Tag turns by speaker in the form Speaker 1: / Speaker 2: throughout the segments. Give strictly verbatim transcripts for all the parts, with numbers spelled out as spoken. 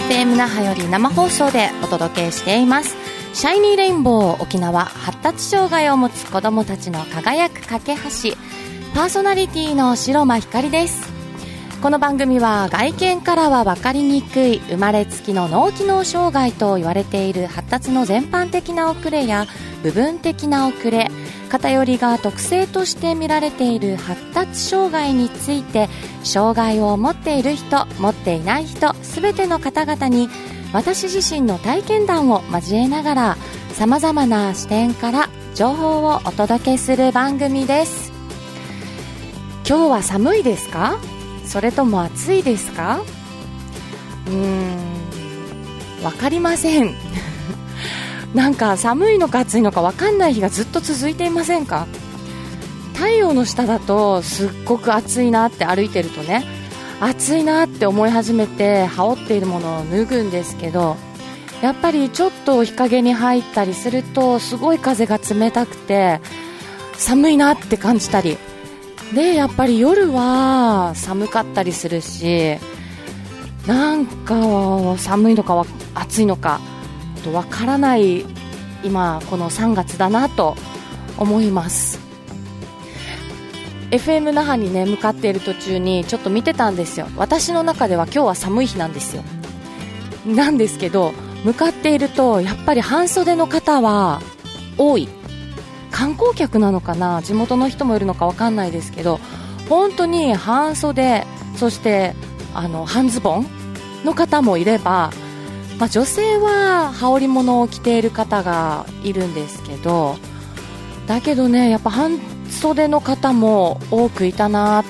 Speaker 1: フエム 那覇より生放送でお届けしていますシャイニーレインボー沖縄、発達障害を持つ子どもたちの輝く架け橋、パーソナリティの白間ひかりです。この番組は外見からは分かりにくい生まれつきの脳機能障害と言われている発達の全般的な遅れや部分的な遅れ、偏りが特性として見られている発達障害について、障害を持っている人、持っていない人、すべての方々に私自身の体験談を交えながら、さまざまな視点から情報をお届けする番組です。今日は寒いですか？それとも暑いですか？うーん、わかりませんなんか寒いのか暑いのかわかんない日がずっと続いていませんか？太陽の下だとすっごく暑いなって歩いてるとね、暑いなって思い始めて羽織っているものを脱ぐんですけど、やっぱりちょっと日陰に入ったりするとすごい風が冷たくて寒いなって感じたりで、やっぱり夜は寒かったりするし、なんか寒いのか暑いのかわからない今このさんがつだなと思います。 エフエム 那覇にね向かっている途中にちょっと見てたんですよ。私の中では今日は寒い日なんですよ。なんですけど向かっているとやっぱり半袖の方は多い。観光客なのかな、地元の人もいるのかわかんないですけど、本当に半袖、そしてあの半ズボンの方もいれば、まあ、女性は羽織物を着ている方がいるんですけど、だけどねやっぱ半袖の方も多くいたなって、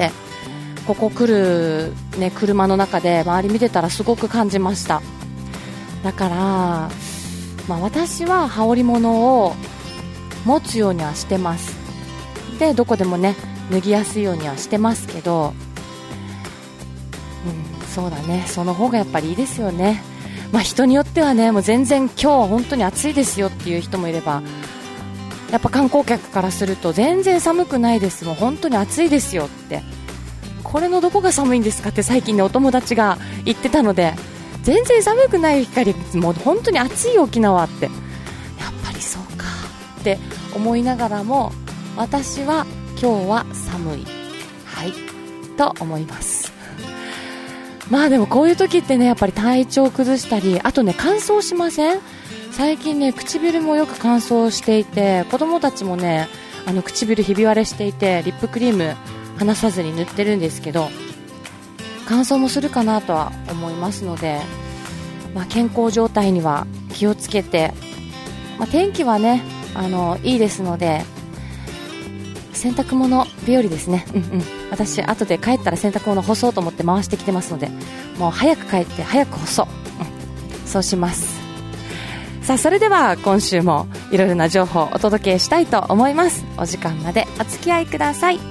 Speaker 1: ここ来る、ね、車の中で周り見てたらすごく感じました。だから、まあ、私は羽織物を持つようにはしてます。でどこでもね脱ぎやすいようにはしてますけど、うん、そうだね、その方がやっぱりいいですよね。まあ、人によってはねもう全然今日は本当に暑いですよっていう人もいれば、やっぱ観光客からすると全然寒くないです、もう本当に暑いですよって、これのどこが寒いんですかって最近ねお友達が言ってたので、全然寒くない光、もう本当に暑い沖縄って、やっぱりそうかって思いながらも、私は今日は寒い、はいと思います。まあでもこういう時ってねやっぱり体調崩したり、あとね乾燥しません？最近ね唇もよく乾燥していて、子供たちもねあの唇ひび割れしていて、リップクリーム離さずに塗ってるんですけど、乾燥もするかなとは思いますので、まあ、健康状態には気をつけて、まあ、天気はねあのいいですので洗濯物日和ですね、うんうん、私後で帰ったら洗濯物干そうと思って回してきてますので、もう早く帰って早く干そう、うん、そうします。さあそれでは今週もいろいろな情報をお届けしたいと思います。お時間までお付き合いください。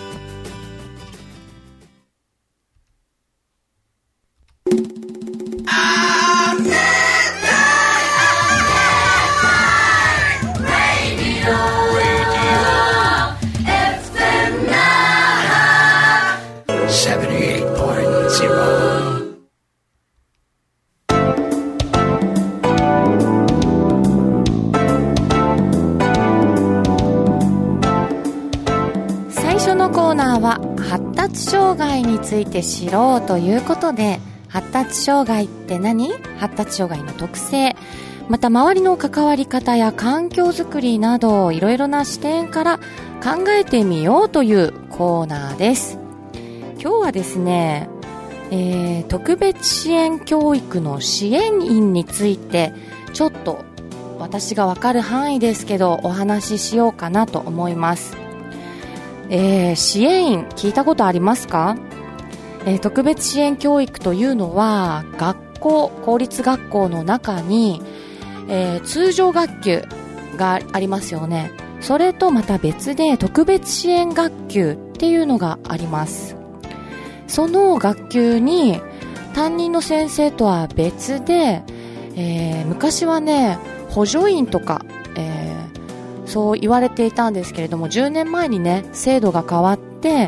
Speaker 1: 発達障害について知ろうということで、発達障害って何？発達障害の特性、また周りの関わり方や環境づくりなどいろいろな視点から考えてみようというコーナーです。今日はですね、えー、特別支援教育の支援員についてちょっと私がわかる範囲ですけどお話ししようかなと思います。えー、支援員聞いたことありますか？えー、特別支援教育というのは学校、公立学校の中に、えー、通常学級がありますよね。それとまた別で特別支援学級っていうのがあります。その学級に担任の先生とは別で、えー、昔はね補助員とか、えーそう言われていたんですけれども、じゅうねんまえにね制度が変わって、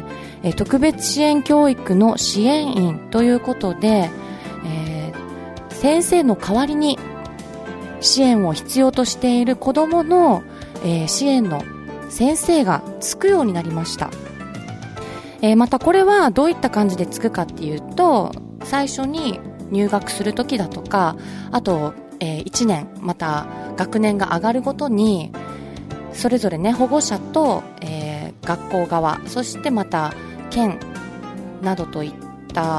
Speaker 1: えー、特別支援教育の支援員ということで、えー、 先生の代わりに支援を必要としている子どもの、えー、支援の先生がつくようになりました。えー、またこれはどういった感じでつくかっていうと、最初に入学するときだとか、あと、えー、いちねんまた学年が上がるごとにそれぞれね、保護者と、えー、学校側、そしてまた県などといった、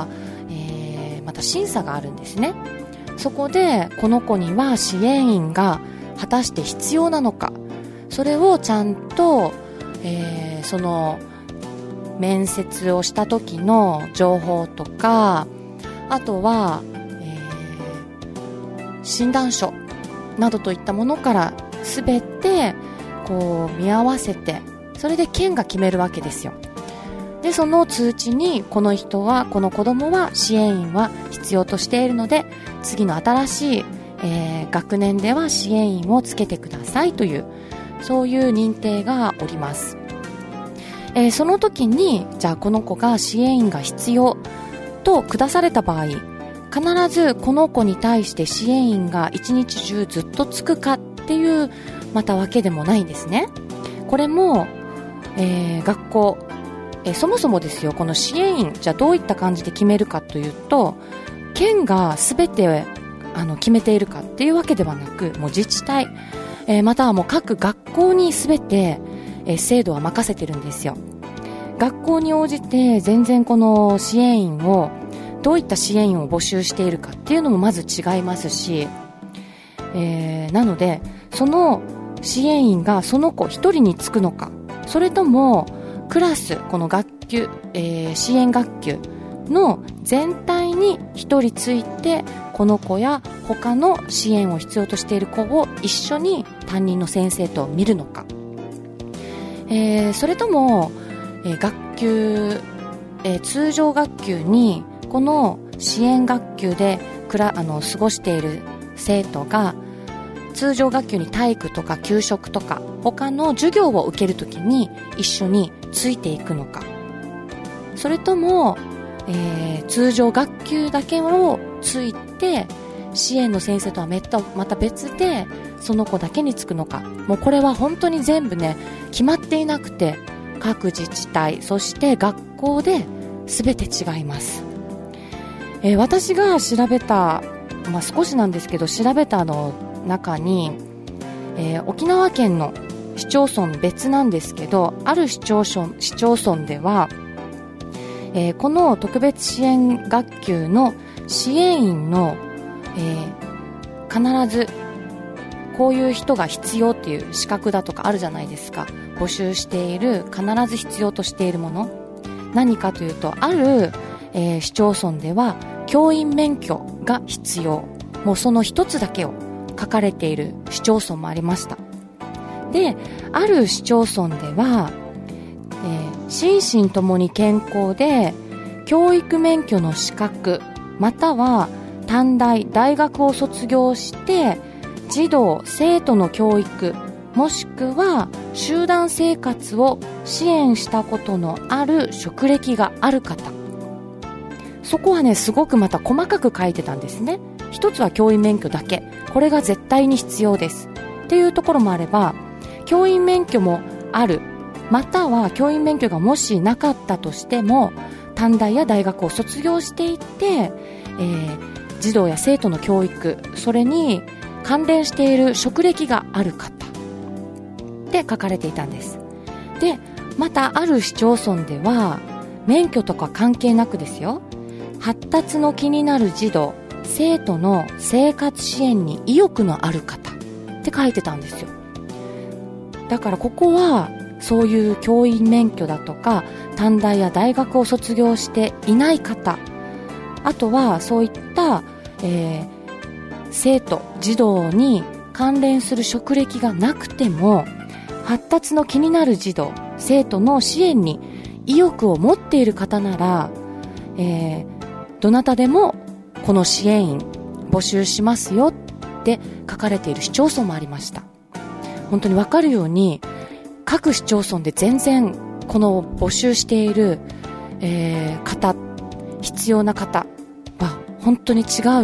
Speaker 1: えー、また審査があるんですね。そこでこの子には支援員が果たして必要なのか、それをちゃんと、えー、その面接をした時の情報とか、あとは、えー、診断書などといったものからすべてこう見合わせて、それで県が決めるわけですよ。で、その通知にこの人は、この子供は支援員は必要としているので、次の新しい、えー、学年では支援員をつけてくださいという、そういう認定がおります。えー、その時に、じゃあこの子が支援員が必要と下された場合、必ずこの子に対して支援員が一日中ずっとつくかっていうまたわけでもないんですね。これも、えー、学校、えー、そもそもですよ、この支援員、じゃあどういった感じで決めるかというと、県が全てあの決めているかっていうわけではなく、もう自治体、えー、またはもう各学校に全て、えー、制度は任せてるんですよ。学校に応じて全然この支援員を、どういった支援員を募集しているかっていうのもまず違いますし、えー、なのでその支援員がその子一人につくのか、それともクラス、この学級、えー、支援学級の全体に一人ついて、この子や他の支援を必要としている子を一緒に担任の先生と見るのか、えー、それとも、えー、学級、えー、通常学級にこの支援学級でくらあの過ごしている生徒が通常学級に体育とか給食とか他の授業を受けるときに一緒についていくのか、それとも、えー、通常学級だけをついて支援の先生とはまた別でその子だけにつくのか、もうこれは本当に全部ね決まっていなくて、各自治体そして学校で全て違います。えー、私が調べた、まあ、少しなんですけど調べたの中に、えー、沖縄県の市町村別なんですけど、ある市町村、市町村では、えー、この特別支援学級の支援員の、えー、必ずこういう人が必要っていう資格だとかあるじゃないですか。募集している、必ず必要としているもの、何かというと、ある、えー、市町村では教員免許が必要、もうその一つだけを書かれている市町村もありました。で、ある市町村では、えー、心身ともに健康で教育免許の資格または短大、大学を卒業して児童生徒の教育もしくは集団生活を支援したことのある職歴がある方、そこはねすごくまた細かく書いてたんですね。一つは教員免許だけ、これが絶対に必要ですっていうところもあれば、教員免許もある、または教員免許がもしなかったとしても短大や大学を卒業していて、えー、児童や生徒の教育、それに関連している職歴がある方って書かれていたんです。で、またある市町村では免許とか関係なくですよ、発達の気になる児童生徒の生活支援に意欲のある方って書いてたんですよ。だからここはそういう教員免許だとか短大や大学を卒業していない方、あとはそういった、えー、生徒児童に関連する職歴がなくても発達の気になる児童生徒の支援に意欲を持っている方なら、えー、どなたでもこの支援員募集しますよって書かれている市町村もありました。本当に分かるように各市町村で全然この募集している、えー、方、必要な方は本当に違う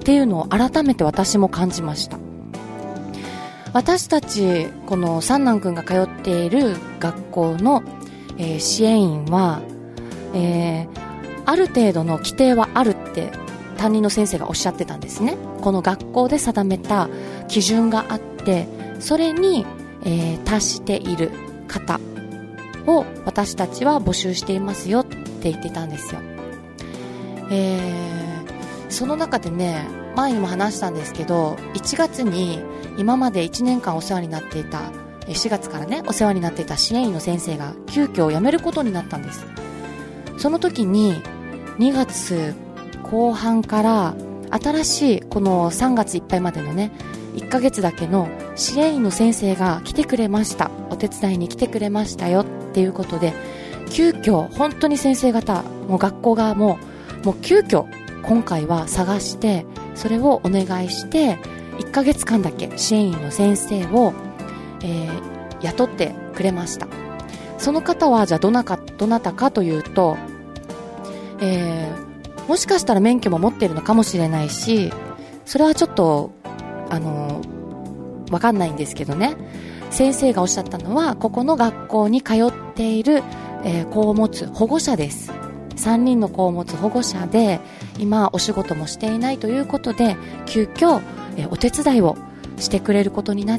Speaker 1: っていうのを改めて私も感じました。私たちこの三男くんが通っている学校の、えー、支援員は、えー、ある程度の規定はあるって担任の先生がおっしゃってたんですね。この学校で定めた基準があって、それに、えー、達している方を私たちは募集していますよって言ってたんですよ。えー、その中でね、前にも話したんですけど、いちがつに今までいちねんかんお世話になっていた、しがつからねお世話になっていた支援員の先生が急遽辞めることになったんです。その時ににがつこう半から新しいこのさんがついっぱいまでのねいっかげつだけの支援員の先生が来てくれました、お手伝いに来てくれましたよっていうことで、急遽本当に先生方もう学校側ももう急遽今回は探して、それをお願いしていっかげつかんだけ支援員の先生を、えー、雇ってくれました。その方はじゃあどなかどなたかというと、えー、もしかしたら免許も持っているのかもしれないし、それはちょっとあのわかんないんですけどね、先生がおっしゃったのはここの学校に通っている、えー、子を持つ保護者です。さんにんの子を持つ保護者で今お仕事もしていないということで、急遽、えー、お手伝いをしてくれることになって、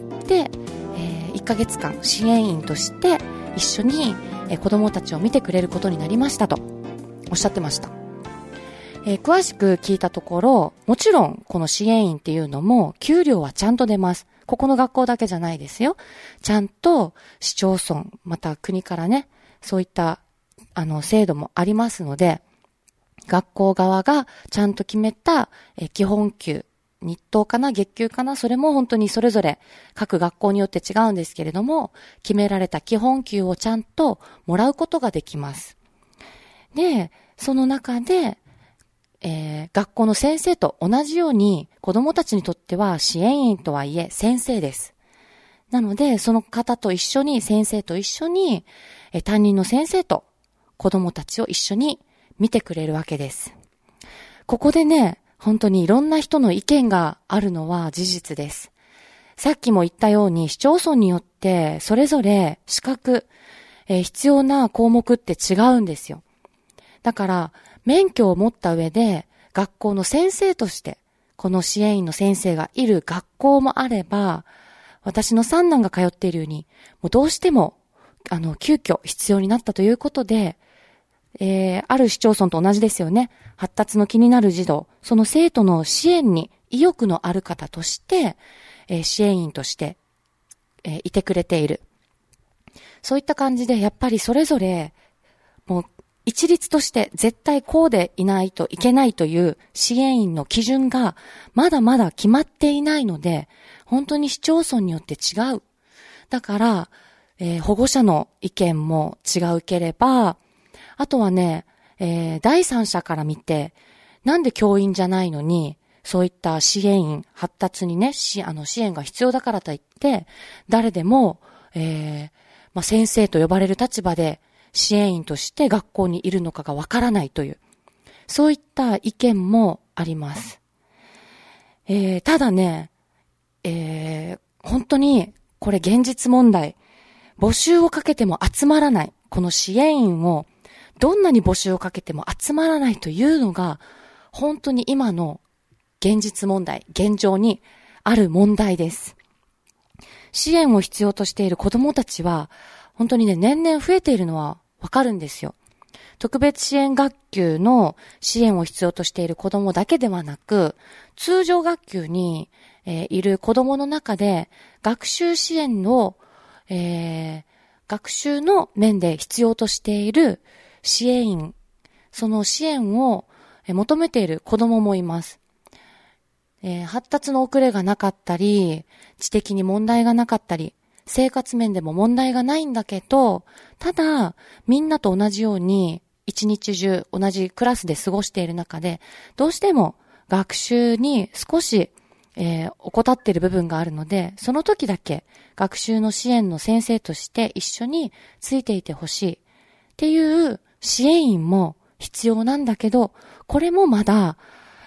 Speaker 1: えー、いっかげつかん支援員として一緒に、えー、子どもたちを見てくれることになりましたとおっしゃってました。えー、詳しく聞いたところ、もちろんこの支援員っていうのも給料はちゃんと出ます。ここの学校だけじゃないですよ。ちゃんと市町村また国からね、そういったあの制度もありますので、学校側がちゃんと決めたえ基本給、日当かな月給かな、それも本当にそれぞれ各学校によって違うんですけれども、決められた基本給をちゃんともらうことができます。で、その中で、えー、学校の先生と同じように子どもたちにとっては支援員とはいえ先生です。なのでその方と一緒に、先生と一緒に、えー、担任の先生と子どもたちを一緒に見てくれるわけです。ここでね、本当にいろんな人の意見があるのは事実です。さっきも言ったように市町村によってそれぞれ資格、えー、必要な項目って違うんですよ。だから免許を持った上で学校の先生としてこの支援員の先生がいる学校もあれば、私の三男が通っているようにもうどうしてもあの急遽必要になったということで、えー、ある市町村と同じですよね。発達の気になる児童、その生徒の支援に意欲のある方として、えー、支援員として、えー、いてくれている。そういった感じでやっぱりそれぞれもう一律として絶対こうでいないといけないという支援員の基準がまだまだ決まっていないので、本当に市町村によって違う。だから、えー、保護者の意見も違うければ、あとはね、えー、第三者から見て、なんで教員じゃないのに、そういった支援員、発達にね、しあの支援が必要だからといって、誰でも、えーまあ、先生と呼ばれる立場で支援員として学校にいるのかがわからないという、そういった意見もあります。えー、ただね、えー、本当にこれ現実問題、募集をかけても集まらない、この支援員をどんなに募集をかけても集まらないというのが本当に今の現実問題、現状にある問題です。支援を必要としている子どもたちは本当にね、年々増えているのはわかるんですよ。特別支援学級の支援を必要としている子どもだけではなく、通常学級に、えー、いる子どもの中で学習支援を、えー、学習の面で必要としている支援員、その支援を求めている子どももいます。えー、発達の遅れがなかったり、知的に問題がなかったり、生活面でも問題がないんだけど、ただみんなと同じように一日中同じクラスで過ごしている中で、どうしても学習に少し、えー、怠っている部分があるので、その時だけ学習の支援の先生として一緒についていてほしいっていう支援員も必要なんだけど、これもまだ、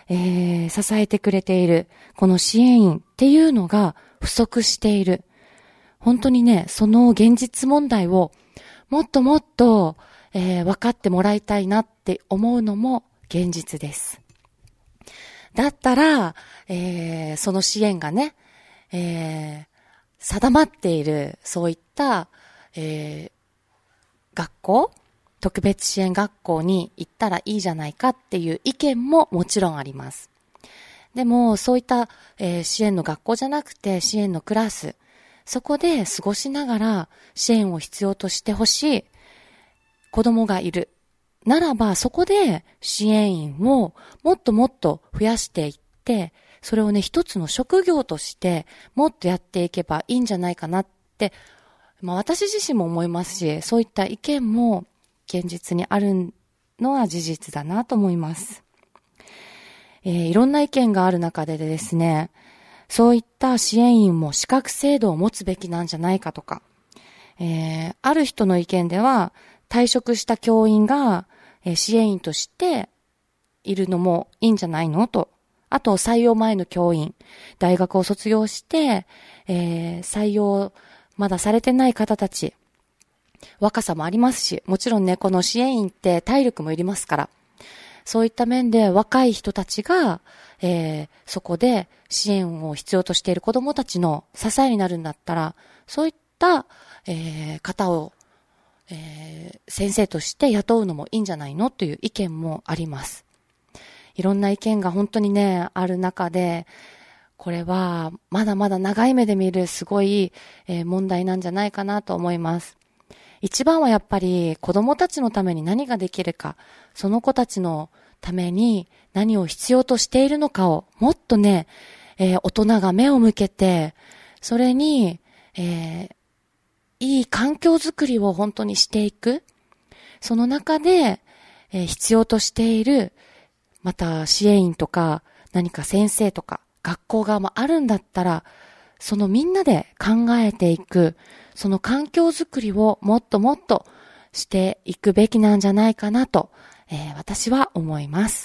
Speaker 1: えー、支えてくれているこの支援員っていうのが不足している。本当にね、その現実問題をもっともっと、えー、分かってもらいたいなって思うのも現実です。だったら、えー、その支援がね、えー、定まっているそういった、えー、学校、特別支援学校に行ったらいいじゃないかっていう意見ももちろんあります。でもそういった、えー、支援の学校じゃなくて支援のクラス、そこで過ごしながら支援を必要としてほしい子供がいるならば、そこで支援員をもっともっと増やしていって、それをね、一つの職業としてもっとやっていけばいいんじゃないかなって、まあ私自身も思いますし、そういった意見も現実にあるのは事実だなと思います。えー、いろんな意見がある中でですね、そういった支援員も資格制度を持つべきなんじゃないかとか、えー、ある人の意見では退職した教員が、えー、支援員としているのもいいんじゃないのと、あと採用前の教員、大学を卒業して、えー、採用まだされてない方たち、若さもありますし、もちろんね、この支援員って体力もいりますから、そういった面で若い人たちが、えー、そこで支援を必要としている子どもたちの支えになるんだったら、そういった、えー、方を、えー、先生として雇うのもいいんじゃないのという意見もあります。いろんな意見が本当にね、ある中で、これはまだまだ長い目で見るすごい、えー、問題なんじゃないかなと思います。一番はやっぱり子供たちのために何ができるか、その子たちのために何を必要としているのかをもっとね、えー、大人が目を向けて、それに、えー、いい環境づくりを本当にしていく。その中で、えー、必要としている、また支援員とか何か先生とか学校側もあるんだったら、そのみんなで考えていく、その環境づくりをもっともっとしていくべきなんじゃないかなと、えー、私は思います。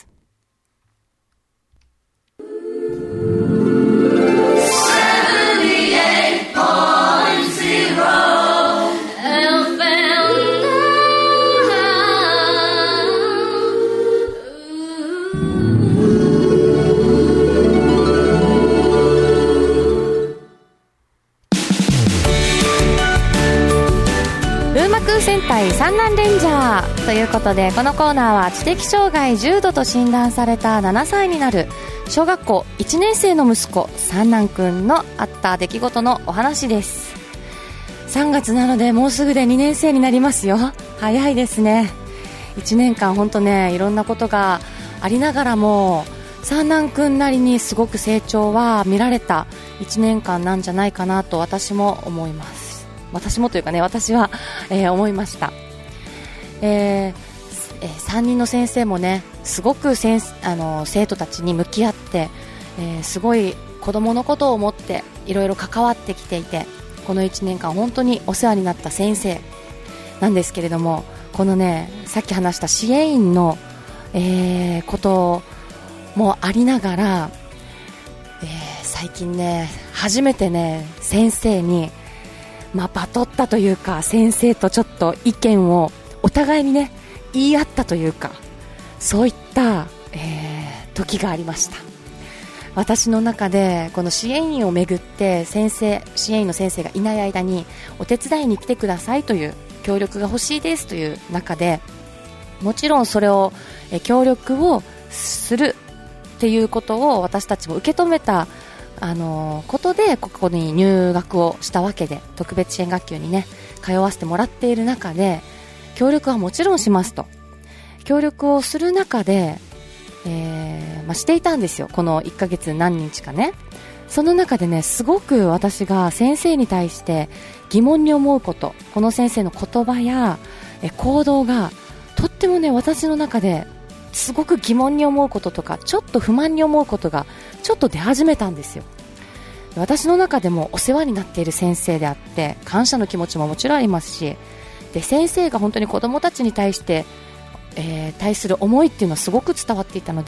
Speaker 1: 戦隊三男レンジャーということで、このコーナーは知的障害重度と診断されたななさいになる小学校いちねん生の息子三男くんのあった出来事のお話です。さんがつなのでもうすぐでにねん生になりますよ。早いですね。いちねんかん本当ね、いろんなことがありながらも三男くんなりにすごく成長は見られたいちねんかんなんじゃないかなと私も思います。私もというかね、私は、えー、思いました。えーえー、さんにんの先生もね、すごく先あの生徒たちに向き合って、えー、すごい子供のことを思っていろいろ関わってきていて、このいちねんかん本当にお世話になった先生なんですけれども、このね、さっき話した支援員の、えー、こともありながら、えー、最近ね、初めてね、先生にまあ、バトったというか、先生とちょっと意見をお互いにね言い合ったというか、そういった、えー、時がありました。私の中でこの支援員をめぐって先生支援員の先生がいない間にお手伝いに来てくださいという協力が欲しいですという中で、もちろんそれをえ協力をするっていうことを私たちも受け止めたあのことでここに入学をしたわけで、特別支援学級にね通わせてもらっている中で、協力はもちろんしますと協力をする中で、えーまあ、していたんですよ。このいっかげつ何日かね。その中でね、すごく私が先生に対して疑問に思うこと、この先生の言葉やえ行動がとってもね、私の中ですごく疑問に思うこととか、ちょっと不満に思うことがちょっと出始めたんですよ。私の中でもお世話になっている先生であって、感謝の気持ちももちろんありますし、で先生が本当に子どもたちに対して、えー、対する思いっていうのはすごく伝わっていたので、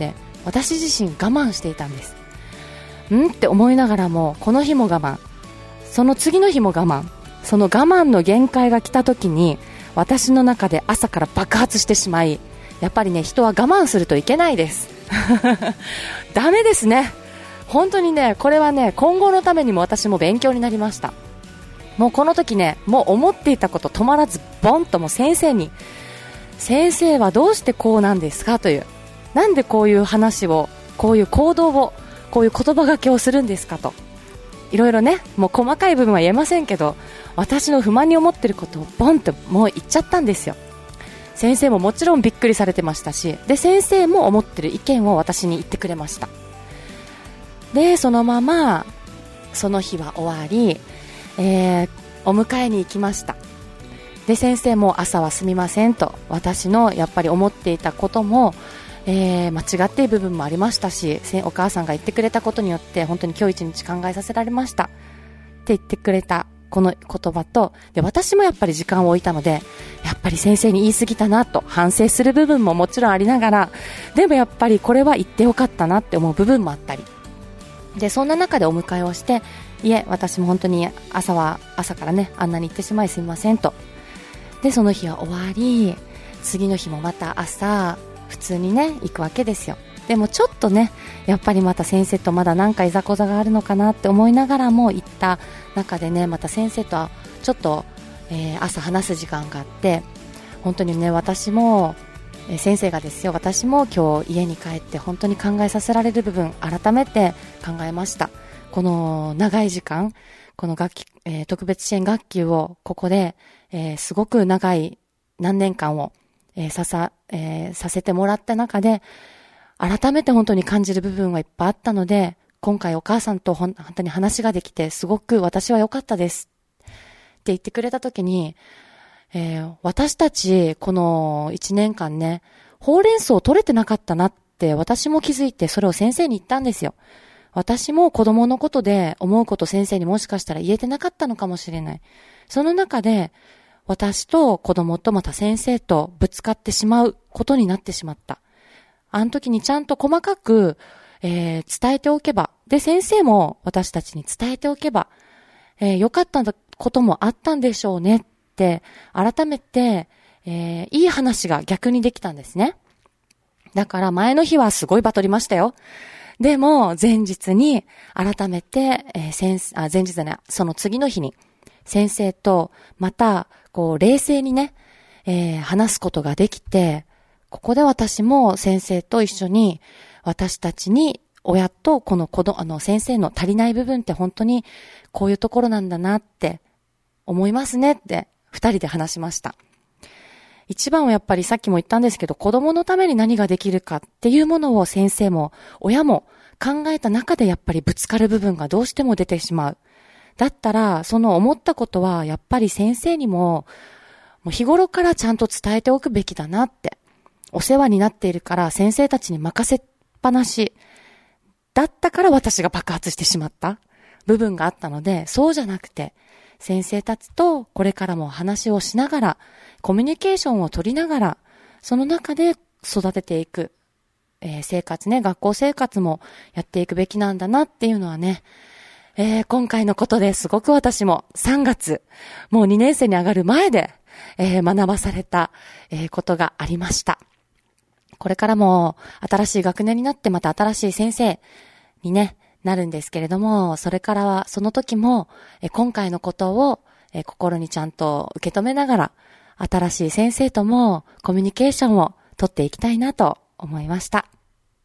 Speaker 1: 私自身我慢していたんです。んって思いながらも、この日も我慢、その次の日も我慢、その我慢の限界が来た時に私の中で朝から爆発してしまい、やっぱりね、人は我慢するといけないですダメですね、本当にね。これはね、今後のためにも私も勉強になりました。もうこの時ね、もう思っていたこと止まらず、ボンともう先生に、先生はどうしてこうなんですかという、なんでこういう話を、こういう行動を、こういう言葉がけをするんですかと、いろいろね、もう細かい部分は言えませんけど、私の不満に思っていることをボンともう言っちゃったんですよ。先生ももちろんびっくりされてましたし、で先生も思っている意見を私に言ってくれました。でそのままその日は終わり、えー、お迎えに行きました。で先生も朝はすみませんと、私のやっぱり思っていたことも、えー、間違っている部分もありましたし、お母さんが言ってくれたことによって本当に今日一日考えさせられましたって言ってくれたこの言葉と、で私もやっぱり時間を置いたので、やっぱり先生に言い過ぎたなと反省する部分ももちろんありながら、でもやっぱりこれは言ってよかったなって思う部分もあったりで、そんな中でお迎えをして、いえ私も本当に朝は朝からね、あんなに行ってしまいすみませんと。でその日は終わり、次の日もまた朝普通にね行くわけですよ。でもちょっとね、やっぱりまた先生とまだ何かいざこざがあるのかなって思いながらも行った中でね、また先生とはちょっと、えー、朝話す時間があって、本当にね、私も、えー、先生がですよ、私も今日家に帰って本当に考えさせられる部分改めて考えました。この長い時間、この学期、えー、特別支援学級をここで、えー、すごく長い何年間を、えー、ささ、えー、させてもらった中で、改めて本当に感じる部分はいっぱいあったので、今回お母さんと本当に話ができてすごく私は良かったですって言ってくれた時に、えー、私たちこのいちねんかんね、ほうれん草を取れてなかったなって私も気づいて、それを先生に言ったんですよ。私も子供のことで思うこと先生にもしかしたら言えてなかったのかもしれない。その中で私と子供とまた先生とぶつかってしまうことになってしまった。あの時にちゃんと細かく、えー、伝えておけば、で先生も私たちに伝えておけば、えー、よかったこともあったんでしょうねって改めて、えー、いい話が逆にできたんですね。だから前の日はすごいバトりましたよ。でも前日に改めて、えー、先生あ前日じゃない、その次の日に先生とまたこう冷静にね、えー、話すことができて、ここで私も先生と一緒に、私たちに親とこの子供、あの先生の足りない部分って本当にこういうところなんだなって思いますねって二人で話しました。一番はやっぱりさっきも言ったんですけど、子供のために何ができるかっていうものを先生も親も考えた中でやっぱりぶつかる部分がどうしても出てしまう。だったらその思ったことはやっぱり先生にも、もう日頃からちゃんと伝えておくべきだなって。お世話になっているから先生たちに任せっぱなしだったから私が爆発してしまった部分があったので、そうじゃなくて先生たちとこれからも話をしながら、コミュニケーションを取りながら、その中で育てていく、えー、生活ね、学校生活もやっていくべきなんだなっていうのはね、えー、今回のことですごく私もさんがつ、もうにねん生に上がる前で、えー、学ばされた、えー、ことがありました。これからも新しい学年になってまた新しい先生にね、なるんですけれども、それからはその時もえ今回のことをえ心にちゃんと受け止めながら、新しい先生ともコミュニケーションを取っていきたいなと思いました。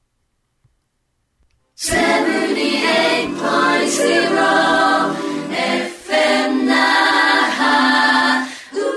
Speaker 1: セブンティエイトポイントゼロ エフエム 那覇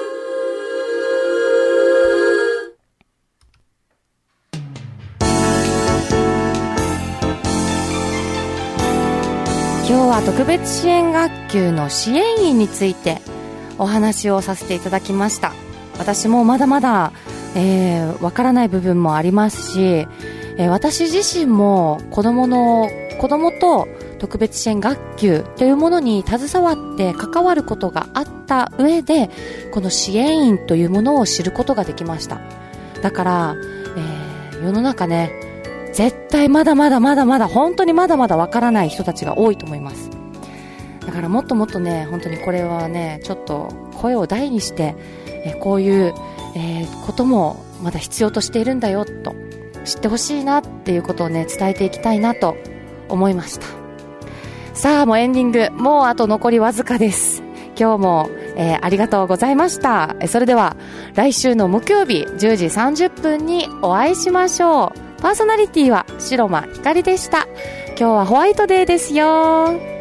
Speaker 1: 今日は特別支援学級の支援員についてお話をさせていただきました。私もまだまだ、えー、わからない部分もありますし、えー、私自身も子供の子供と特別支援学級というものに携わって関わることがあった上で、この支援員というものを知ることができました。だから、えー、世の中ね、 絶対まだまだまだまだ本当にまだまだわからない人たちが多いと思います。だからもっともっとね、本当にこれはね、ちょっと声を大にして、えこういう、えー、こともまだ必要としているんだよと知ってほしいなっていうことをね、伝えていきたいなと思いました。さあ、もうエンディング、もうあと残りわずかです。今日も、えー、ありがとうございました。それでは来週の木曜日じゅうじさんじゅっぷんにお会いしましょう。パーソナリティは白間ひかりでした。今日はホワイトデーですよ。